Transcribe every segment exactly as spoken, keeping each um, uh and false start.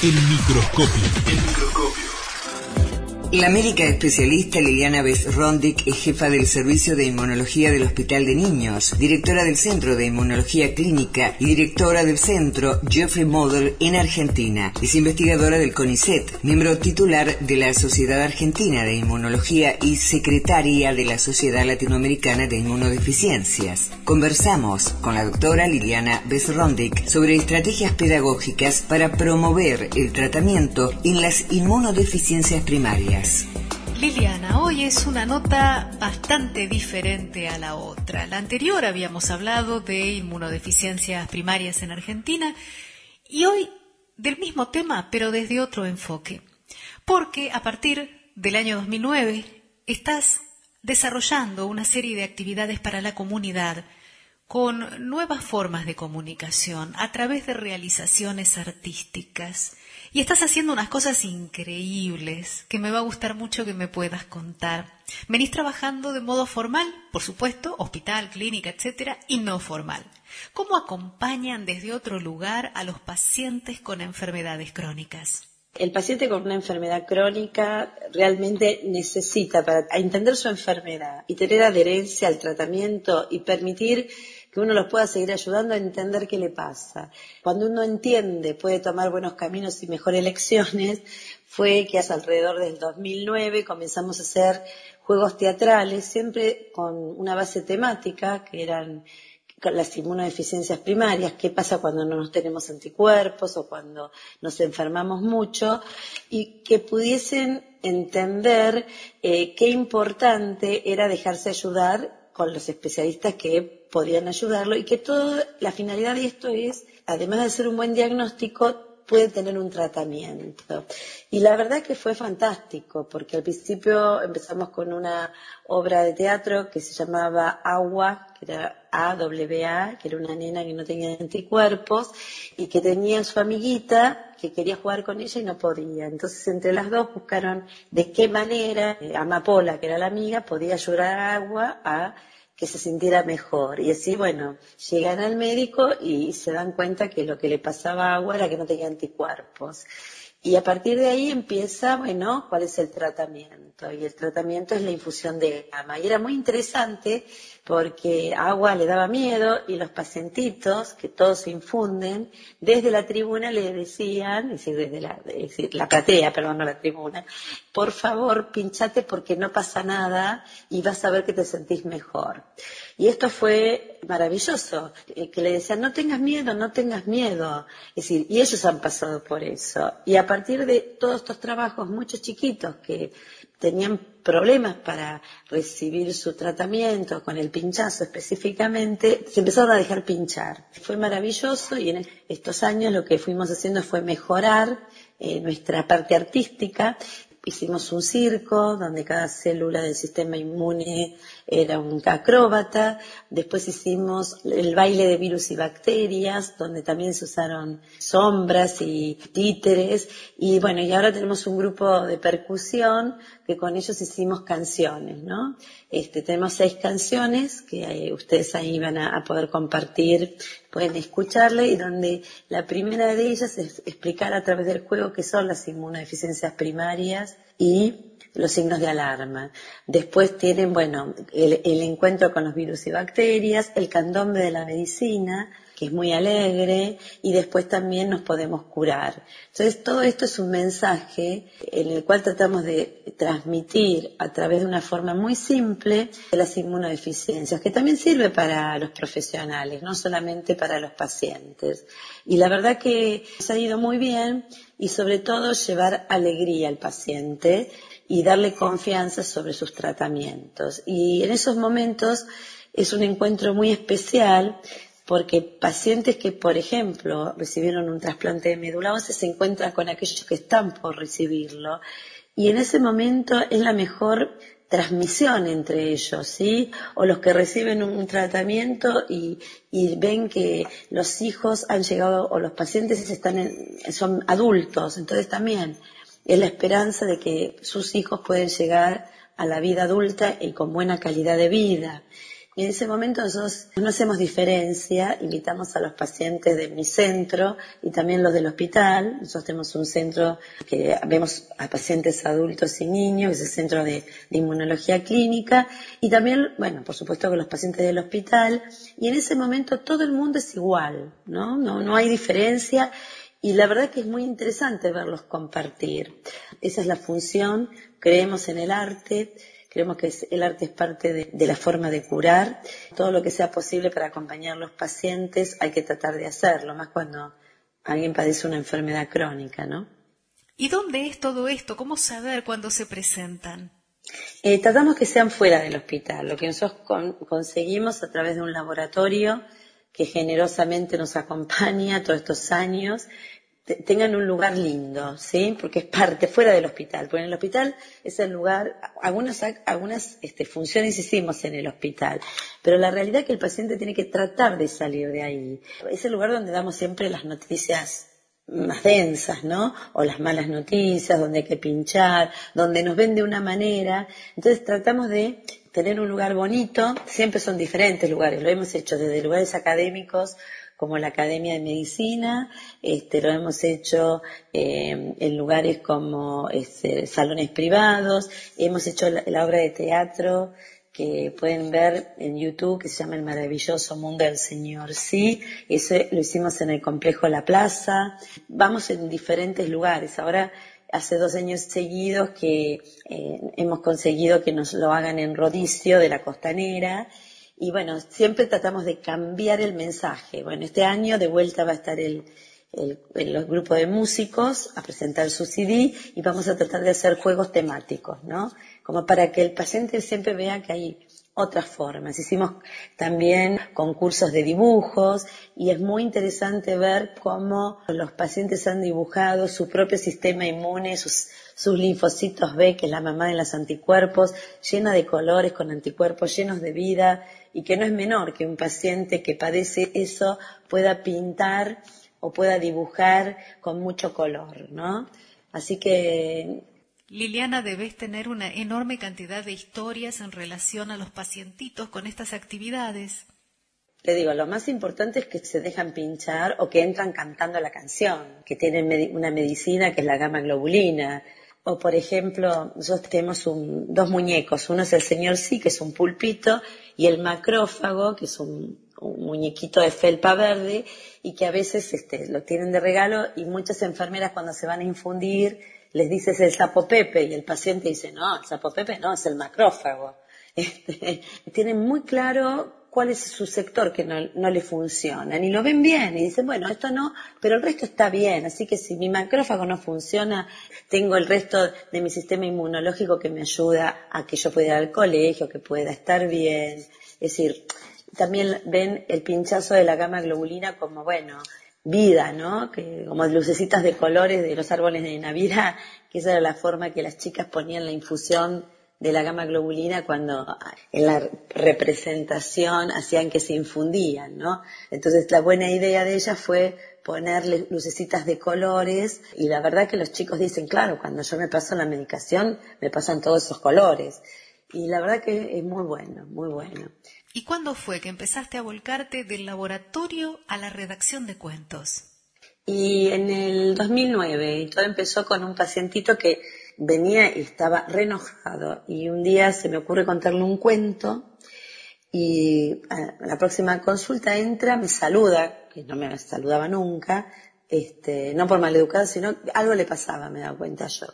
El microscopio. El microscopio. La médica especialista Liliana Bess-Rondick es jefa del Servicio de Inmunología del Hospital de Niños, directora del Centro de Inmunología Clínica y directora del Centro Geoffrey Model en Argentina. Es investigadora del CONICET, miembro titular de la Sociedad Argentina de Inmunología y secretaria de la Sociedad Latinoamericana de Inmunodeficiencias. Conversamos con la doctora Liliana Bess-Rondick sobre estrategias pedagógicas para promover el tratamiento en las inmunodeficiencias primarias. Liliana, hoy es una nota bastante diferente a la otra. La anterior habíamos hablado de inmunodeficiencias primarias en Argentina y hoy del mismo tema, pero desde otro enfoque. Porque a partir del año dos mil nueve estás desarrollando una serie de actividades para la comunidad con nuevas formas de comunicación a través de realizaciones artísticas. Y estás haciendo unas cosas increíbles que me va a gustar mucho que me puedas contar. Venís trabajando de modo formal, por supuesto, hospital, clínica, etcétera, y no formal. ¿Cómo acompañan desde otro lugar a los pacientes con enfermedades crónicas? El paciente con una enfermedad crónica realmente necesita, para entender su enfermedad y tener adherencia al tratamiento y permitir que uno los pueda seguir ayudando a entender qué le pasa. Cuando uno entiende, puede tomar buenos caminos y mejores elecciones, fue que hace alrededor del dos mil nueve comenzamos a hacer juegos teatrales, siempre con una base temática, que eran las inmunodeficiencias primarias, qué pasa cuando no nos tenemos anticuerpos o cuando nos enfermamos mucho, y que pudiesen entender eh, qué importante era dejarse ayudar con los especialistas que podían ayudarlo, y que toda la finalidad de esto es, además de hacer un buen diagnóstico, puede tener un tratamiento. Y la verdad que fue fantástico, porque al principio empezamos con una obra de teatro que se llamaba Agua, que era A W A, que era una nena que no tenía anticuerpos y que tenía su amiguita que quería jugar con ella y no podía. Entonces entre las dos buscaron de qué manera eh, Amapola, que era la amiga, podía ayudar a Agua a que se sintiera mejor. Y así, bueno, llegan al médico y se dan cuenta que lo que le pasaba a Agua era que no tenía anticuerpos. Y a partir de ahí empieza, bueno, ¿cuál es el tratamiento? Y el tratamiento es la infusión de gamma. Y era muy interesante porque a Agua le daba miedo y los pacientitos, que todos se infunden, desde la tribuna le decían, es decir, desde la, es decir, la platea, perdón, no la tribuna, por favor, pinchate porque no pasa nada y vas a ver que te sentís mejor. Y esto fue maravilloso, que le decían, no tengas miedo, no tengas miedo. Es decir, y ellos han pasado por eso. Y a partir de todos estos trabajos, muchos chiquitos que tenían problemas para recibir su tratamiento, con el pinchazo específicamente, se empezaron a dejar pinchar. Fue maravilloso y en estos años lo que fuimos haciendo fue mejorar eh, nuestra parte artística. Hicimos un circo donde cada célula del sistema inmune era un acróbata. Después hicimos el baile de virus y bacterias, donde también se usaron sombras y títeres. Y bueno, y ahora tenemos un grupo de percusión que con ellos hicimos canciones, ¿no? Este, tenemos seis canciones que eh, ustedes ahí van a, a poder compartir, pueden escucharle, y donde la primera de ellas es explicar a través del juego qué son las inmunodeficiencias primarias y los signos de alarma. Después tienen, bueno, el, el encuentro con los virus y bacterias, el candombe de la medicina, que es muy alegre, y después también nos podemos curar. Entonces todo esto es un mensaje en el cual tratamos de transmitir a través de una forma muy simple las inmunodeficiencias, que también sirve para los profesionales, no solamente para los pacientes. Y la verdad que se ha ido muy bien, y sobre todo llevar alegría al paciente y darle confianza sobre sus tratamientos. Y en esos momentos es un encuentro muy especial, porque pacientes que, por ejemplo, recibieron un trasplante de médula ósea se encuentran con aquellos que están por recibirlo, y en ese momento es la mejor transmisión entre ellos, ¿sí? O los que reciben un tratamiento y, y ven que los hijos han llegado, o los pacientes están en, son adultos, entonces también es la esperanza de que sus hijos pueden llegar a la vida adulta y con buena calidad de vida. Y en ese momento nosotros no hacemos diferencia, invitamos a los pacientes de mi centro y también los del hospital. Nosotros tenemos un centro que vemos a pacientes adultos y niños, que es el centro de, de inmunología clínica, y también, bueno, por supuesto con los pacientes del hospital. Y en ese momento todo el mundo es igual, ¿no? No, no hay diferencia. Y la verdad que es muy interesante verlos compartir. Esa es la función, creemos en el arte. Creemos que el arte es parte de, de la forma de curar. Todo lo que sea posible para acompañar a los pacientes hay que tratar de hacerlo, más cuando alguien padece una enfermedad crónica, ¿no? ¿Y dónde es todo esto? ¿Cómo saber cuándo se presentan? Eh, tratamos que sean fuera del hospital. Lo que nosotros con, conseguimos a través de un laboratorio que generosamente nos acompaña todos estos años, tengan un lugar lindo, ¿sí? Porque es parte, fuera del hospital. Porque en el hospital es el lugar, algunas, algunas este, funciones hicimos en el hospital, pero la realidad es que el paciente tiene que tratar de salir de ahí. Es el lugar donde damos siempre las noticias más densas, ¿no? O las malas noticias, donde hay que pinchar, donde nos ven de una manera. Entonces tratamos de tener un lugar bonito, siempre son diferentes lugares, lo hemos hecho desde lugares académicos, como la Academia de Medicina, este, lo hemos hecho eh, en lugares como este, salones privados, hemos hecho la, la obra de teatro que pueden ver en YouTube, que se llama El maravilloso mundo del señor Sí, eso lo hicimos en el complejo La Plaza, vamos en diferentes lugares. Ahora hace dos años seguidos que eh, hemos conseguido que nos lo hagan en Rodicio de la Costanera. Y bueno, siempre tratamos de cambiar el mensaje. Bueno, este año de vuelta va a estar el, el, el grupo de músicos a presentar su C D y vamos a tratar de hacer juegos temáticos, ¿no? Como para que el paciente siempre vea que hay otras formas. Hicimos también concursos de dibujos y es muy interesante ver cómo los pacientes han dibujado su propio sistema inmune, sus, sus linfocitos B, que es la mamá de los anticuerpos, llena de colores, con anticuerpos llenos de vida, y que no es menor que un paciente que padece eso pueda pintar o pueda dibujar con mucho color, ¿no? Así que... Liliana, debes tener una enorme cantidad de historias en relación a los pacientitos con estas actividades. Te digo, lo más importante es que se dejan pinchar o que entran cantando la canción, que tienen una medicina que es la gamma globulina. O, por ejemplo, nosotros tenemos un, dos muñecos. Uno es el señor Sí, que es un pulpito, y el macrófago, que es un, un muñequito de felpa verde, y que a veces este, lo tienen de regalo, y muchas enfermeras cuando se van a infundir les dices el sapo Pepe, y el paciente dice, no, el sapo Pepe no, es el macrófago. Este, tienen muy claro cuál es su sector que no, no le funcionan y lo ven bien y dicen, bueno, esto no, pero el resto está bien, así que si mi macrófago no funciona, tengo el resto de mi sistema inmunológico que me ayuda a que yo pueda ir al colegio, que pueda estar bien. Es decir, también ven el pinchazo de la gamma globulina como, bueno, vida, ¿no? Que como lucecitas de colores de los árboles de Navidad, que esa era la forma que las chicas ponían la infusión de la gamma globulina cuando en la representación hacían que se infundían, ¿no? Entonces la buena idea de ella fue ponerle lucecitas de colores y la verdad que los chicos dicen, claro, cuando yo me paso la medicación me pasan todos esos colores y la verdad que es muy bueno, muy bueno. ¿Y cuándo fue que empezaste a volcarte del laboratorio a la redacción de cuentos? Y en el dos mil nueve, y todo empezó con un pacientito que venía y estaba re enojado y un día se me ocurre contarle un cuento y a la próxima consulta entra, me saluda, que no me saludaba nunca, este, no por maleducado, sino algo le pasaba, me daba cuenta yo.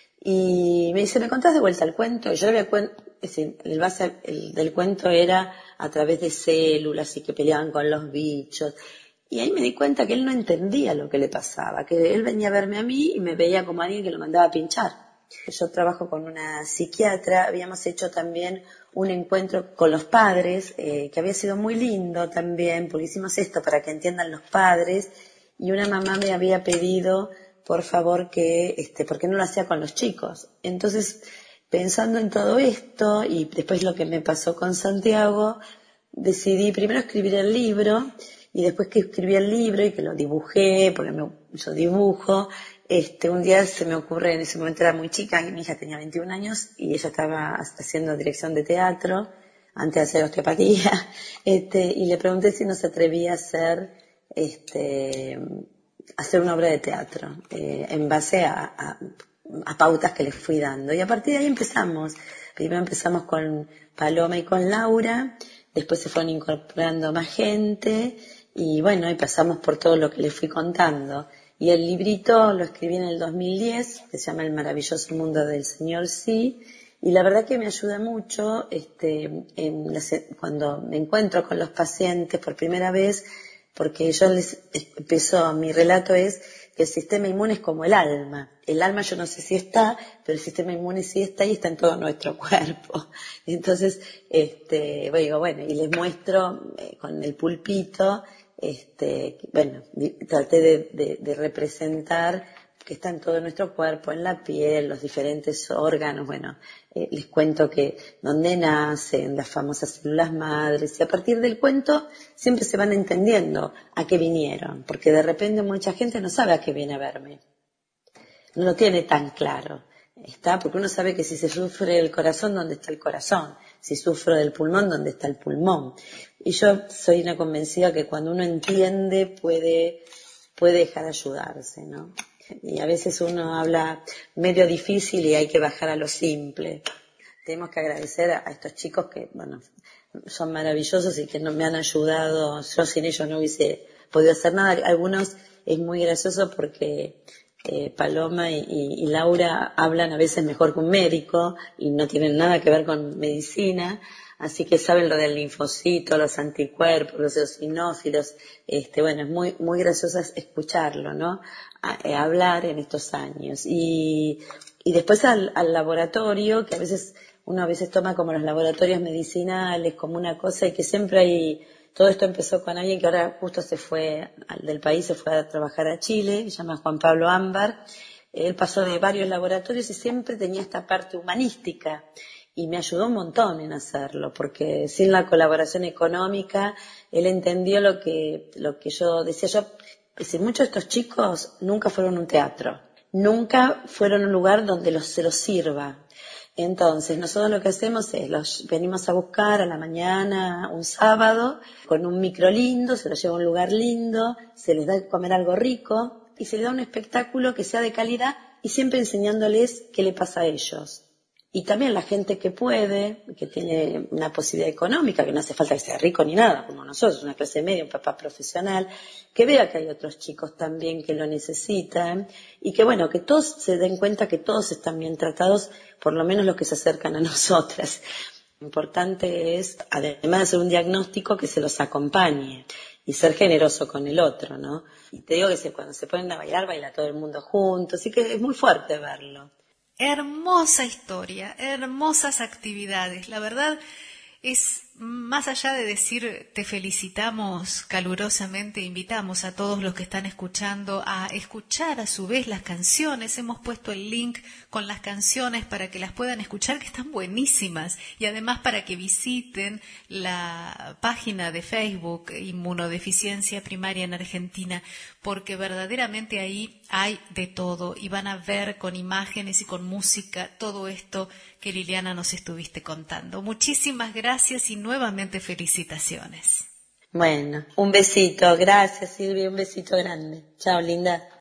Y me dice, ¿me contás de vuelta el cuento? Y yo le había cuento, es decir, el base el, del cuento era a través de células y que peleaban con los bichos. Y ahí me di cuenta que él no entendía lo que le pasaba, que él venía a verme a mí y me veía como alguien que lo mandaba a pinchar. Yo trabajo con una psiquiatra, habíamos hecho también un encuentro con los padres, eh, que había sido muy lindo también, porque hicimos esto para que entiendan los padres, y una mamá me había pedido, por favor, que, este, ¿por qué no lo hacía con los chicos? Entonces, pensando en todo esto, y después lo que me pasó con Santiago, decidí primero escribir el libro, y después que escribí el libro y que lo dibujé, porque me, yo dibujo, este, un día se me ocurre, en ese momento era muy chica, mi hija tenía veintiún años y ella estaba haciendo dirección de teatro, antes de hacer osteopatía, este, y le pregunté si no se atrevía a hacer, este, hacer una obra de teatro, eh, en base a, a, a pautas que le fui dando. Y a partir de ahí empezamos. Primero empezamos con Paloma y con Laura, después se fueron incorporando más gente, y bueno, y pasamos por todo lo que les fui contando. Y el librito lo escribí en el dos mil diez, que se llama El maravilloso mundo del señor Sí, y la verdad que me ayuda mucho este, en las, cuando me encuentro con los pacientes por primera vez, porque yo les empezó, mi relato es que el sistema inmune es como el alma. El alma yo no sé si está, pero el sistema inmune sí está y está en todo nuestro cuerpo. Entonces, este, bueno, bueno, y les muestro eh, con el pulpito, este, bueno, traté de, de, de representar que está en todo nuestro cuerpo, en la piel, los diferentes órganos. Bueno, eh, les cuento que donde nacen las famosas células madres, y a partir del cuento siempre se van entendiendo a qué vinieron, porque de repente mucha gente no sabe a qué viene a verme, no lo tiene tan claro. Está, porque uno sabe que si se sufre el corazón, ¿dónde está el corazón? Si sufro del pulmón, ¿dónde está el pulmón? Y yo soy una convencida que cuando uno entiende puede, puede dejar ayudarse, ¿no? Y a veces uno habla medio difícil y hay que bajar a lo simple. Tenemos que agradecer a estos chicos que, bueno, son maravillosos y que no me han ayudado. Yo sin ellos no hubiese podido hacer nada. Algunos es muy gracioso porque eh, Paloma y, y, y Laura hablan a veces mejor que un médico y no tienen nada que ver con medicina. Así que saben lo del linfocito, los anticuerpos, los eosinófilos. Este, bueno, es muy, muy gracioso escucharlo, ¿no? A, a hablar en estos años. Y, y después al, al laboratorio, que a veces, uno a veces toma como los laboratorios medicinales, como una cosa, y que siempre hay, todo esto empezó con alguien que ahora justo se fue del país, se fue a trabajar a Chile, se llama Juan Pablo Ámbar. Él pasó de varios laboratorios y siempre tenía esta parte humanística. Y me ayudó un montón en hacerlo, porque sin la colaboración económica, él entendió lo que, lo que yo decía. Yo, si muchos de estos chicos nunca fueron a un teatro, nunca fueron a un lugar donde los, se los sirva. Entonces, nosotros lo que hacemos es, los venimos a buscar a la mañana, un sábado, con un micro lindo, se los lleva a un lugar lindo, se les da de comer algo rico, y se les da un espectáculo que sea de calidad, y siempre enseñándoles qué le pasa a ellos. Y también la gente que puede, que tiene una posibilidad económica, que no hace falta que sea rico ni nada, como nosotros, una clase media, un papá profesional, que vea que hay otros chicos también que lo necesitan, y que bueno, que todos se den cuenta que todos están bien tratados, por lo menos los que se acercan a nosotras. Lo importante es, además de hacer un diagnóstico, que se los acompañe y ser generoso con el otro, ¿no? Y te digo que cuando se ponen a bailar, baila todo el mundo junto, así que es muy fuerte verlo. Hermosa historia, hermosas actividades. La verdad es, más allá de decir te felicitamos calurosamente, invitamos a todos los que están escuchando a escuchar a su vez las canciones. Hemos puesto el link con las canciones para que las puedan escuchar, que están buenísimas, y además para que visiten la página de Facebook Inmunodeficiencia Primaria en Argentina, porque verdaderamente ahí hay de todo y van a ver con imágenes y con música todo esto que Liliana nos estuviste contando. Muchísimas gracias y nuevamente felicitaciones. Bueno, un besito, gracias Silvia, un besito grande. Chao, linda.